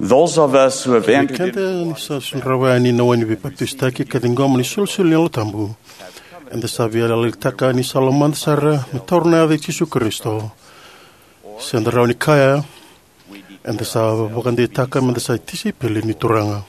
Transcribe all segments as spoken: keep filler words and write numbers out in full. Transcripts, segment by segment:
Those of us who have entered Kanda ni sa sunrawani na wani bi papistaki kadingom ni sulsul ni lotambu. Anda sa via la litaka ni Salomon sara ni torna de Jesu Kristo. Sendra ni kaya. Anda sa bakandi taka manda sa tisi pele ni turanga.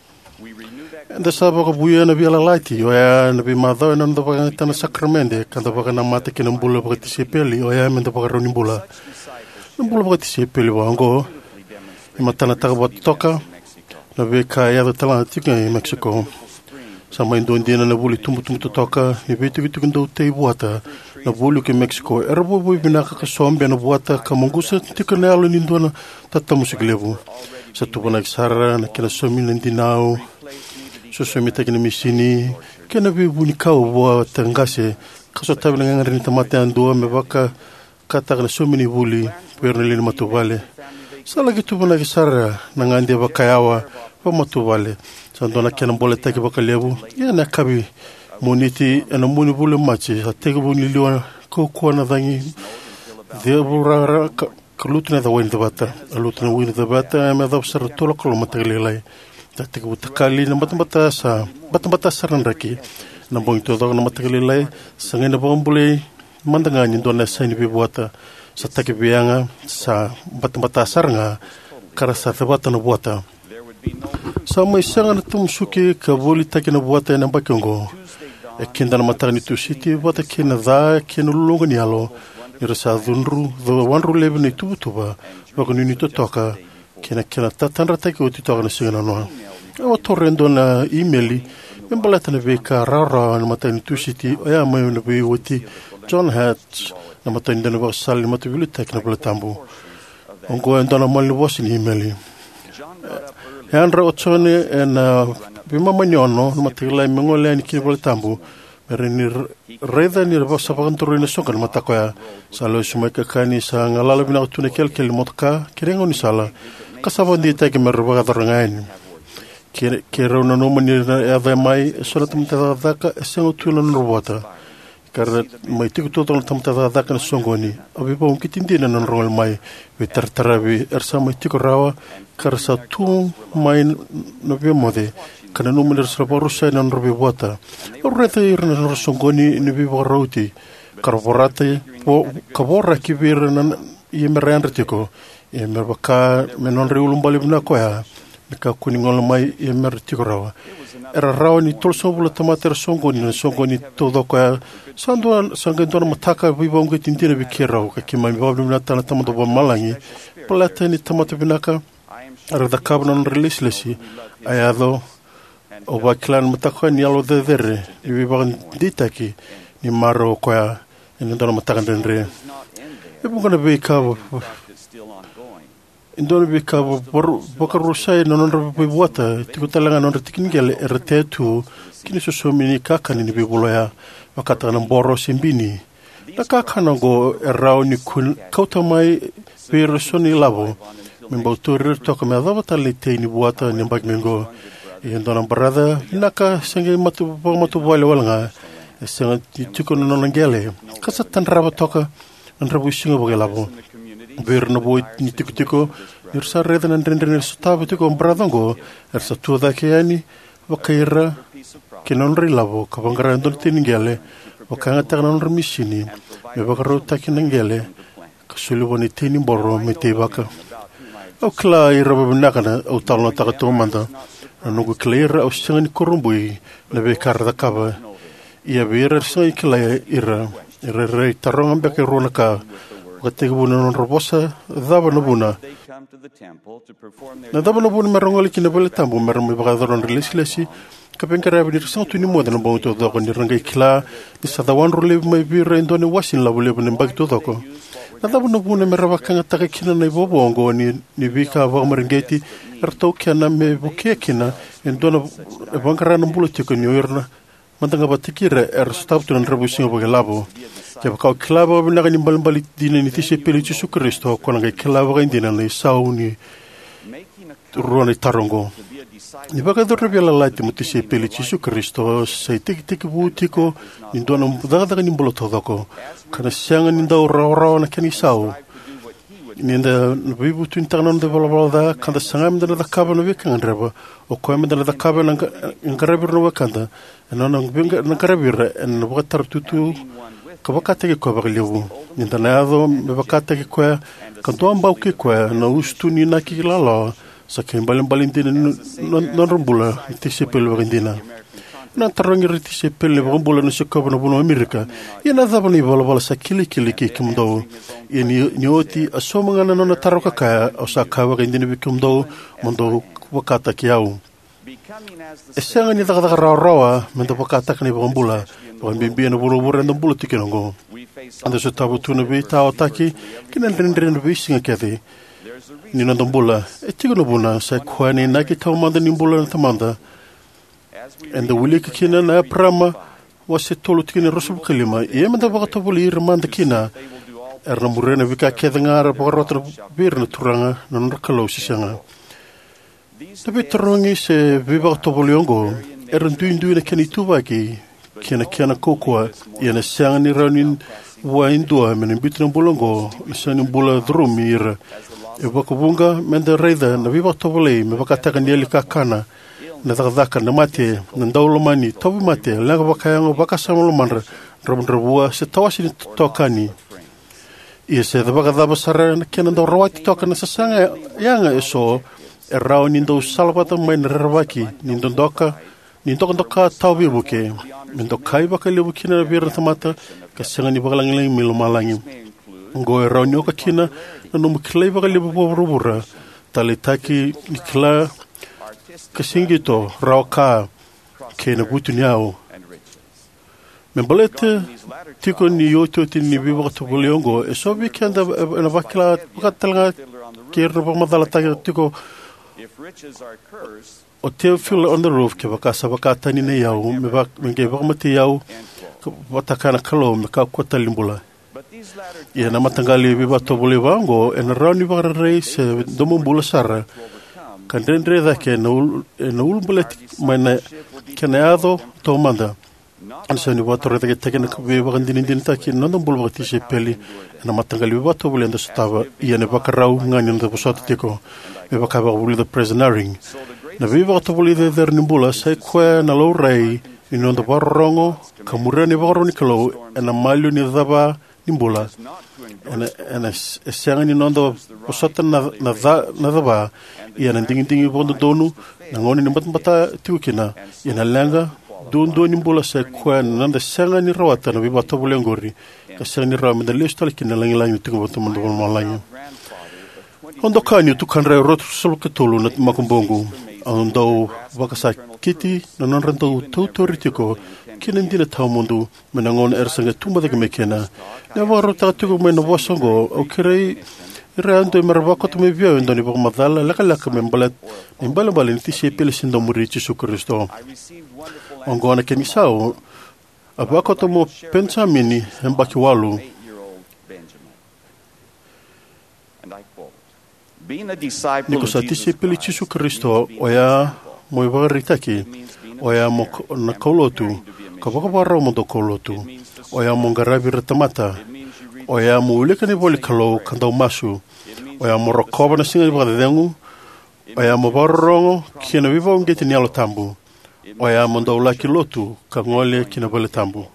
Anda sa bakabuya na via la laiti o ya na bi madho na ndo bakanta na sakramente kanda bakana mate kinambula bakati pele o ya menda bakaroni bula. Nambula bakati pele wango. Imatana taka toka na veka ya tala tika i Mexico. Sama indo indina na buli tumbu tumbu toka ni vetu vitu kindo te buata na buli ke Mexico. Erbo bui binaka ka sombe na buata ka mongusa tika na alo nindo na tata musiklevu. Sa tupo na kisara na kina somi na ndinao. So somi ta kina misini. Kena vi buni kao bua tangase. Kaso tabi na ngangari ni tamate andua me baka kata kana somi ni buli. Puerna lini matubale. Sala gitu pun lagi sara nangandia bakayawa pamatubale sandona kena bole take bakalebu ya na kabi moniti ena moni bule machi ateke buni liwa ko ko na dangi de burara kalutna da win debata alutna win debata ma da sar tolo kolo mataglelai tateke butakali na matambata sa batambata saran raki na bong to na mataglelai sangena bombule mandangani dona saini bibuata sa takibianga sa batambata saranga kara sa tabata na buata sa may sanga na tumsuki kabuli taki na buata na bakyongo e kinda na matani tu city buata kina da kina lulunga ni alo ira sa dhunru dho wanru lebe ni tubutuba wako nini to toka kina kina tatanra taki uti toka na singa na noa awa torrendo na emaili membalata na veka rara na matani tu city o ya mayo na vei wati John Hatch na matani dana baka sali matu vili tek na pala tambu. Ongo en dana mali wasi ni emaili. E andra otone en bima manyono na matigilai mengole ni kini pala tambu. Mere ni reda ni reba sapakanturu ina songa na matakoya. Salo sumai kakani sa ngalala bina utune kel kel motka kirengo ni sala. Kasaba ndi teki mereba katarangain. Kira una noma ni eva mai sola tamita daka esengo tuna nurwata. Karena mai tiku total tamta da kana songoni abi pa umkitindi na nrol mai vitar tarabi ersa mai tiku rawa karsa tu mai no be mode kana no mer sa porusa na nrobi bota orrete irna no songoni ni bi boroti karborate po kabora kibir na yemeran retiko yemer baka menon riulum balibna koya ka kuningol mai yemer tiku rawa era rawa ni tolso bula tamater songoni na songoni todo koya Sanduan sangendona mataka bibong kitindira bikirau ka kimai bablu na tana tamado ba malangi plata ni tamata binaka ara da kabnon release lesi ayado o ba clan mataka ni alo de dere ni bibang ditaki ni maro koya ni ndona mataka ndendre e bungana be ka indona be ka bor bokarusai non ro be buata tikutalanga non tikingele ertetu kini so somini kakani ni bibuloya wakata na boro simbini nakakana go erao ni kun kauta mai personi lavo membo torir toka me dava talite ni buata ni bagmengo e ndona brada naka senge matu matu wale walanga senga tiko no ngele kasa tanraba toka nrabu singo bogelavo ver no boy ni tiko tiko irsa reda na ndrendre stava tiko bradongo ersa tuda ke ani wakaira kinon rilavo kabangara ndon tiningele wakanga takana remisini me bakaro takinangele kasulu boni tini borro metebaka o kla iraba binakana o talno takato manda nugo clear o singani korumbui le bekarda kaba ia bera sai kla ira ira re taronga beke ronaka wakati buna non robosa daba no buna na daba no buna merongoli kina bele tambu mermi bakadron release lesi kapengkara binir santu ni moda no bonto do ko ni rangai kla ni sadawan role mai bi rendo ni wasin la bole ben bag to ko na da no bune meraba kanga taka kina nei bobo ngo ni ni bika va merngeti erto kana me buke kina en dona bankara no bulo tiko ni orna mantanga batikira er stop to en rebusingo bo labo ke ba ka klabo bin ngani balbali dine ni tise peli Jesu Kristo ko ngai klabo ga indina ni sauni roni tarongo ni baka do revela laiti mutisi peli Jesu Kristo sei tik tik butiko ni dona daga daga ni bolo todoko kana sianga ni da ora ora na kani sau Ninda vivu tu interno de volava da kanda sangam da da kaba no weekend reba o koem da da kaba na ngarabir no wakanda no na binga na karabir en watar tutu ka wakata ke ko baglewu ninda nado me wakata ke ko kanto ambau ke ko na ustu ni na ki lala sa ke balem balindina non rombula ti sepel bagindina na tarangi riti sepel rombula no se ko no bono Amerika ina da bani bola bola sa kili kili ki kimdo ini nioti asomanga na na taroka ka o sa ka bagindina bikumdo mondo wakata ki au esanga ni da da rawa mendo wakata ka ni rombula on bimbi no bolo bolo no bolo tikenongo anda so tabu tu no bita otaki kina ndendre no bisinga kete ni no dombola e tigo no bona sa kwani na ki tawmanda ni bola na tamanda and the wili kina na prama wase tolo tikine rosul kalima e manda baka boli remanda kina erna murena vika kedanga borotra bir no turanga no rkalo sisanga tabe trongi se viva to boliongo erndu indu na kani tubaki kena kena kokoa ia na sanga ni raunin wa indua menen bitran bolongo sani bola drumir e bakubunga menda reida na viva tobole me bakataka nieli kakana na dagdaka na mate na ndaulo mani tobi mate laga bakayango bakasamolo manra rabundrabua se tawasi tokani ia se dabaga dabasara na kena ndo rawati tokana sa sanga yanga eso e raunin do salvata mai na rawaki nindo doka nindo doka tawbi buke mendo kai baka lebu kina bira tamata ka sanga ni baka langi milo malangi ngo e raunio ka kina no mukilai baka lebu borobura tali taki nikla ka singito rauka ke na butu niao membalete tiko ni yoto tini biba ka tobuliongo e sobi kenda na bakila baka talanga kirno baka madala tiko o te fil on the roof ke baka sa baka tani ne yau me bak me ke baka mati yau bata kana kalo me ka kota limbula ia na matangali bi bato bole wango en rani baka reis domo bula sara kan dendre da ke no no bulet mana keneado to manda ansani bato rete ke tekena be baka din din ta ke no no bula ti se peli na matangali bi bato bole ndo stava ia ne baka rau ngani ndo posot tiko me baka ba buli the prisoneering na viva to boli de der nimbula sai kwa na lo rei ino ndo barongo kamura ni baroni klo na malu ni daba nimbula ena ena esanga ni ndo posota na na na daba ia na dingi dingi bondo donu na ngoni ni mbat mbata tiukina ina langa don don nimbula sai kwa na nda sanga ni rawata na viva to boli ngori ka sanga ni rawa menda lestol kina langi langi tingo boto mando malangi ondo kanyu tu kanra rot sol ketolo na makumbongo ondo wakasa kiti na non rento tutoritiko kinen dina taumundu menangon ersanga tumba de mekena na warota tugo meno wasongo o kirei rando mervako to me vio ndoni bo madala la kala ka membalet membala balin ti se pele sindo muri Jesu Kristo ongona kenisao abako to mo pensamini embaki walu Niko sa tisi pili Jesu Kristo oya mo iwaritaki oya mo na kolotu kabaka barra mo do kolotu oya mo ngarabi retamata oya mo uleka ni boli kalo kanda masu oya mo rokoba na singa ibada dengu oya mo barrongo kina viva ngeti ni alo tambu oya mo ndo laki lotu kangole kina bole tambu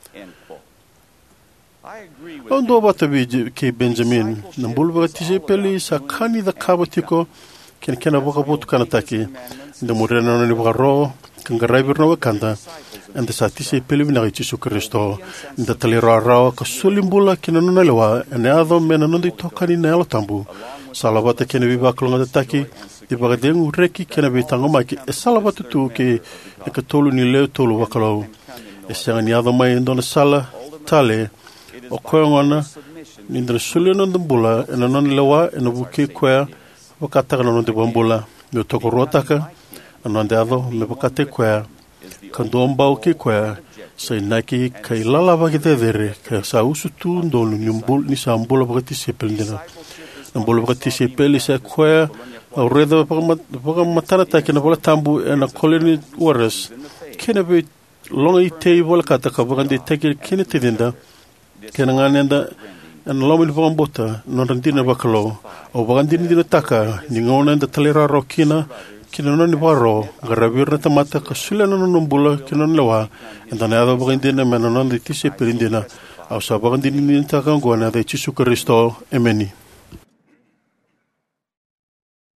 ondo bata bi ke Benjamin nambulba tije peli sa kani da kabatiko ken ken aboka botu kana taki de morena no ni baro kangarabir no kanda ande sa tije peli na Jesu Kristo nda talira ra ka sulimbula ken no na lewa ene ado mena no di tokani na lo tambu salabata ken viva klonga taki di bagadeng reki ken be tango maki e salabata tu ke ka tolu ni le tolu wakalo e sanga ado mai ndona sala tale o koengona nindra suleno ndambula ena non lewa ena buke kwea wakataka non de bambula no tokorotaka anonde ado me wakate kwea kandomba o ke kwea sai naki kai lala bagite dere ka sa usutu ndolu nimbul ni sambula bagati sepelndina nambula bagati sepeli sa kwea au redo baga matana take na bola tambu ena koleni waras kena be longa ite bola kataka bagande take kene tidinda kena nganenda en lomi ni pangambota non randina bakalo o bagandini dina taka ni ngona da talera rokina kina non ni baro garabir na tamata kasula non nombula kina lewa en dan ado bagandina menon di tise perindina au sa bagandini ni taka ngona da Yesu Kristo. Ameni.